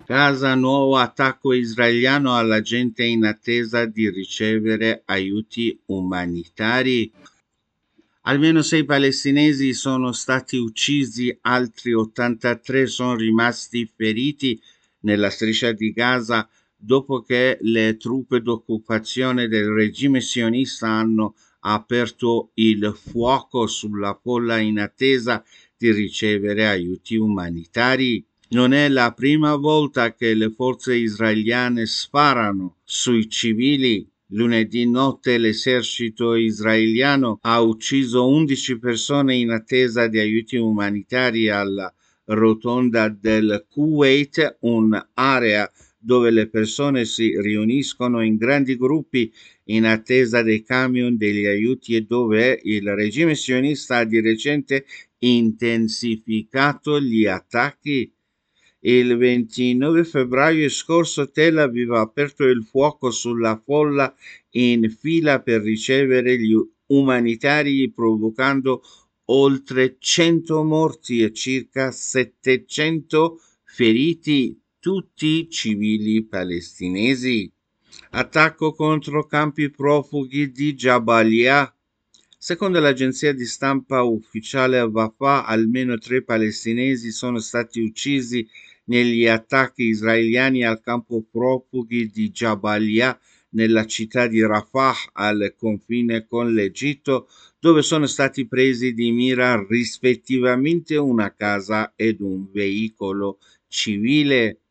Gaza, nuovo attacco israeliano alla gente in attesa di ricevere aiuti umanitari. Almeno 6 palestinesi sono stati uccisi, altri 83 sono rimasti feriti nella striscia di Gaza dopo che le truppe d'occupazione del regime sionista hanno aperto il fuoco sulla folla in attesa di ricevere aiuti umanitari. Non è la prima volta che le forze israeliane sparano sui civili. Lunedì notte l'esercito israeliano ha ucciso 11 persone in attesa di aiuti umanitari alla rotonda del Kuwait, un'area dove le persone si riuniscono in grandi gruppi in attesa dei camion degli aiuti e dove il regime sionista ha di recente intensificato gli attacchi. Il 29 febbraio scorso Tel Aviv ha aperto il fuoco sulla folla in fila per ricevere gli umanitari, provocando oltre 100 morti e circa 700 feriti, tutti civili palestinesi. Attacco contro campi profughi di Jabalia. Secondo l'agenzia di stampa ufficiale Wafa, almeno 3 palestinesi sono stati uccisi negli attacchi israeliani al campo profughi di Jabalia nella città di Rafah al confine con l'Egitto, dove sono stati presi di mira rispettivamente una casa ed un veicolo civile.